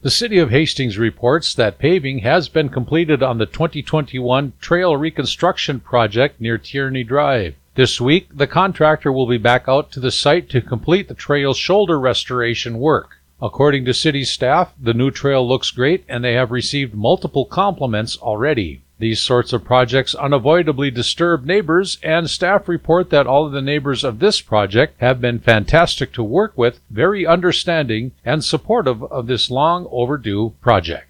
The City of Hastings reports that paving has been completed on the 2021 trail reconstruction project near Tierney Drive. This week, the contractor will be back out to the site to complete the trail's shoulder restoration work. According to city staff, the new trail looks great and they have received multiple compliments already. These sorts of projects unavoidably disturb neighbors, and staff report that all of the neighbors of this project have been fantastic to work with, very understanding and supportive of this long overdue project.